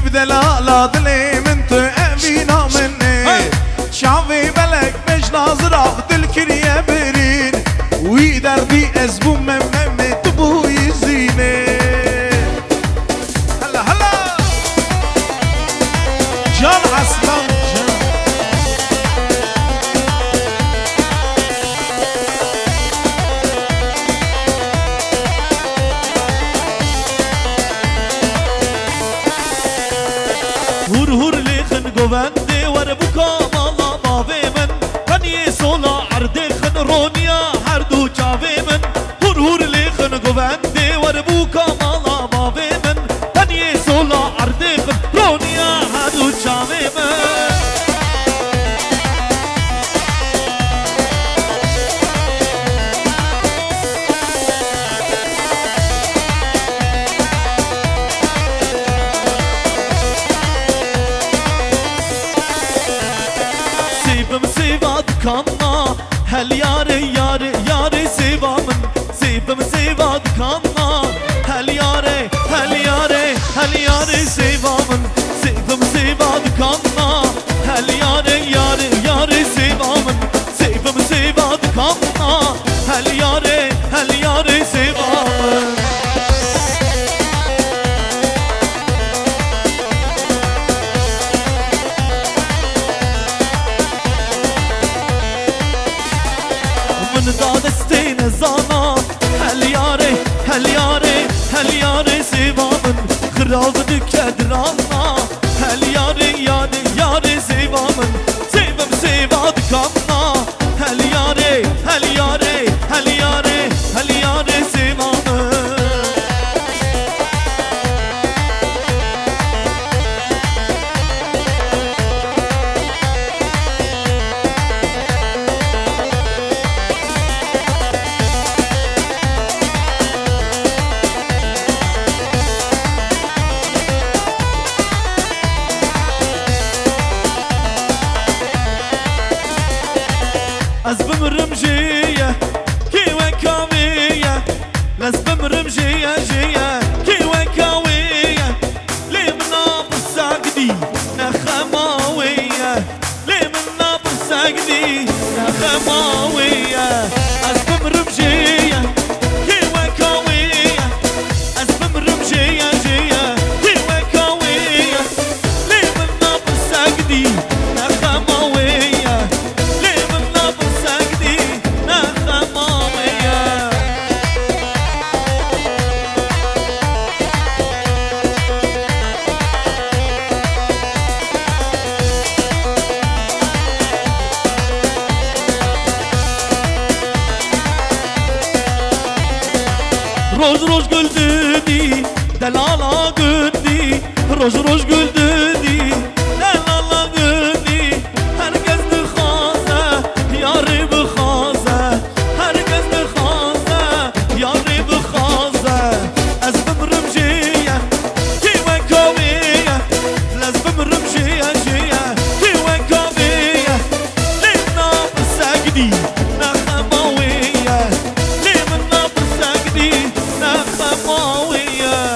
بدلالا دلي من تأمينا مني شعبي بلك مش ناظرة دل كريا برين ويدردي أزبو ممم تبو يزيني هلا هلا جان عسلان هور هور لخن گوندی ور بکا مالا باوی من کنی سولا عرد خن رونیا هر دو چاوی من هور هور لخن گوندی ور بکا مالا باوی من کنی سولا عرد خن رونیا هر دو چاوی من kanna hel yare yare yare sevamın sevim sevad kanna hel yare hel yare hel yare sevamın sevim sevad kanna hel yare yare yare sevamın sevim sevad kanna hel yare sevamın دادستین زانا هل یاره هل یاره هل یاره سیوامن خراب دکدرانا هل یاره یاره یاره سیوامن سیوم سیواد کامنا هل یاره هل یاره هل یاره هل یاره سیوامن از بمرم جیه کی وکاویه از بمرم جیه جیه کی وکاویه لیمنا بساقدی نخماویه لیمنا بساقدی نخماویه از بمرم جیه کی وکاویه از بمرم جیه جیه کی وکاویه لیمنا بساقدی نخماویه روز روز güldüdi delala güldü roz roz güldüdi delala güldü herkes bixaze yarı bixaze herkes bixaze yarı bixaze ez bimrim jiye ki vekaviye ez bimrim jiye jiye ki vekaviye limna bsagdi nakhmawiye limna bsagdi nakhmawiye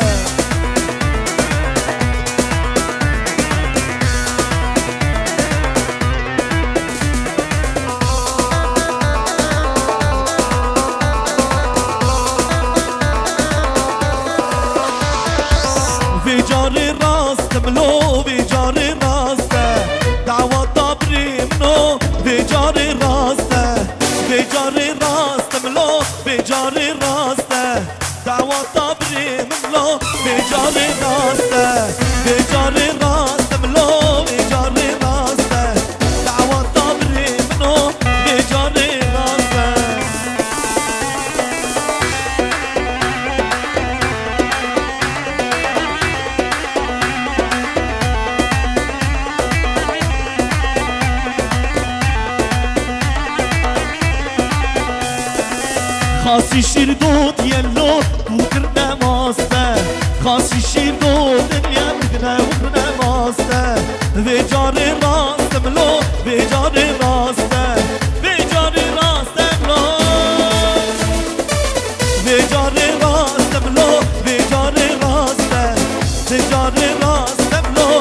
جاری راست ملو به جاری راسته دعوت دابری منو به جاری راسته به جاری راست ملو به جاری راسته دعوت دابری منو به جاری راسته به جاری راست ملو به جاری راسته دعوت دابری منو به جاری راسته خاصی شیر دود یلو بوکر نماسته خاصی شیر دود یم کنه بوکر نماسته به جاری راست ملو به جاری راسته به جاری راست ملو به جاری راست ملو به جاری راسته به جاری راست ملو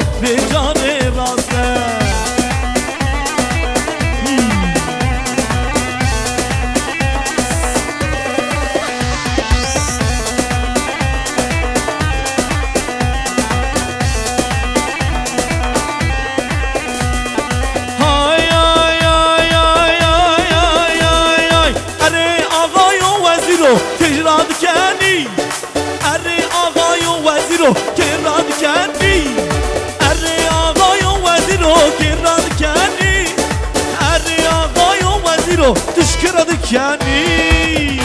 کنی اره آقای وزیرو که راد کنی اره آقای وزیرو که راد کنی اره آقای وزیرو تشکر راد کنی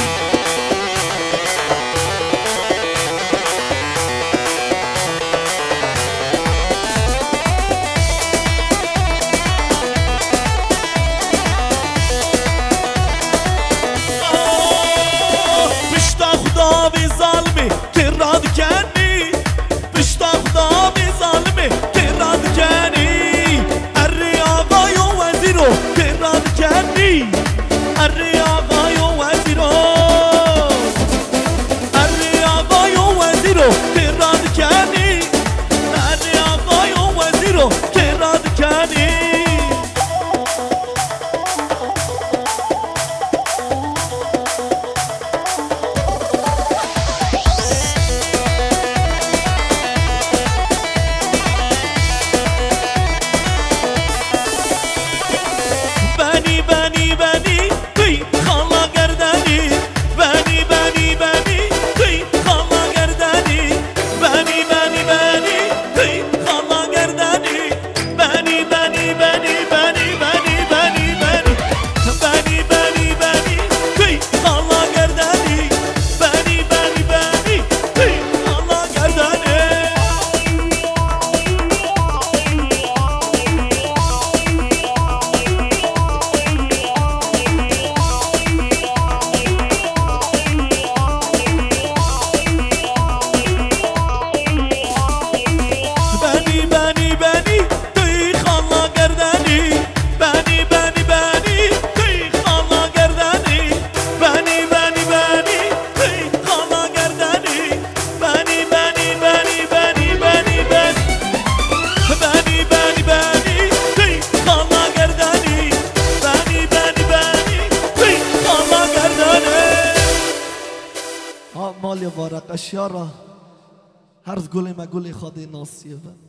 مال وارق اشیارا هر گل ما گل خود ناصیبه